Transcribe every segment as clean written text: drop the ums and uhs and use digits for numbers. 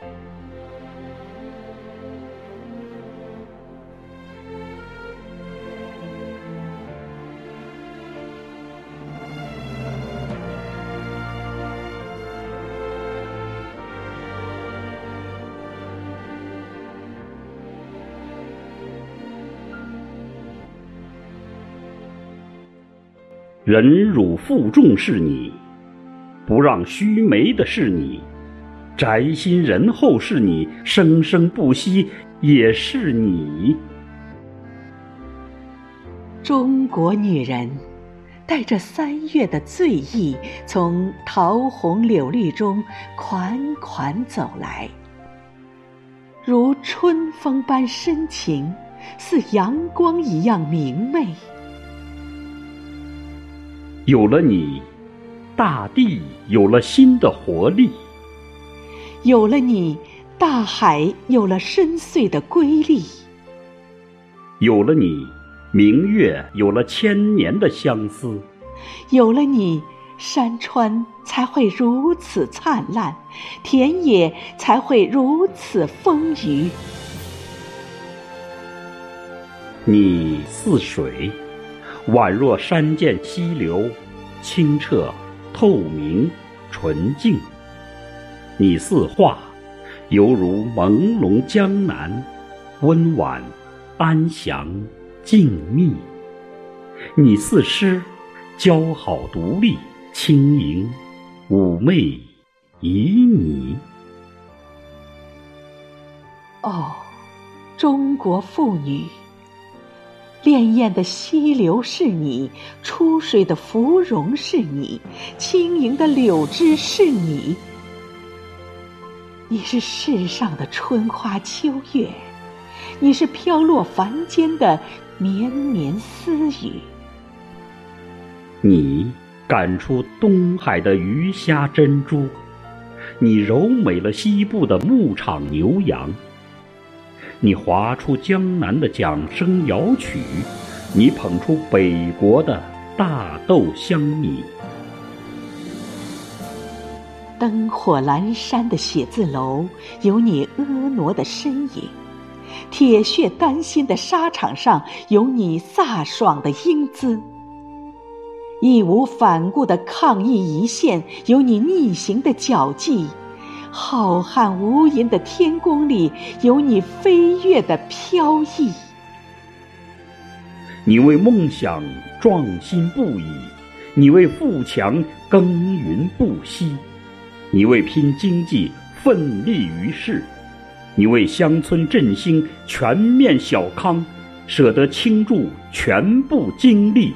忍辱负重是你，不让须眉的是你，宅心仁厚是你，生生不息也是你。 中国女人带着3月的醉意，从桃红柳绿中款款走来，如春风般深情，似阳光一样明媚。 有了你，大地有了新的活力； 有了你，大海有了深邃的瑰丽； 有了你，明月有了1000年的相思； 有了你，山川才会如此灿烂，田野才会如此丰腴。 你似水，宛若山涧溪流，清澈透明纯净；你似画，犹如朦胧江南，温婉安详静谧；你似诗，姣好独立轻盈妩媚旖旎。 哦，中国妇女，潋滟的溪流是你，出水的芙蓉是你，轻盈的柳枝是你。你是世上的春花秋月，你是飘落凡间的绵绵私语。 你赶出东海的鱼虾珍珠，你柔美了西部的牧场牛羊。你划出江南的桨声摇曲，你捧出北国的大豆香米。 灯火阑珊的写字楼，有你婀娜的身影；铁血丹心的沙场上，有你飒爽的英姿；义无反顾的抗议一线，有你逆行的脚迹；浩瀚无垠的天宫里，有你飞跃的飘逸。 你为梦想壮心不已，你为富强耕耘不息，你为拼经济奋力于世，你为乡村振兴全面小康舍得倾注全部精力。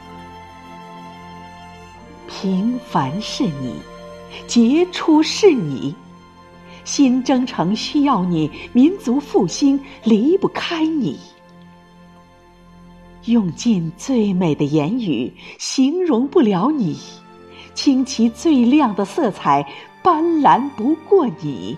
平凡是你，杰出是你，新征程需要你，民族复兴离不开你。用尽最美的言语形容不了你，倾其最亮的色彩斑斓不过你。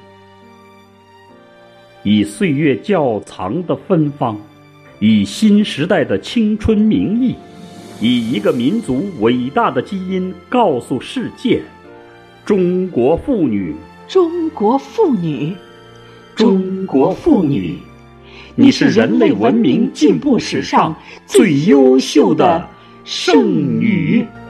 以岁月窖藏的芬芳，以新时代的青春名义，以一个民族伟大的基因告诉世界：中国妇女， 中国妇女， 中国妇女，你是人类文明进步史上最优秀的圣女。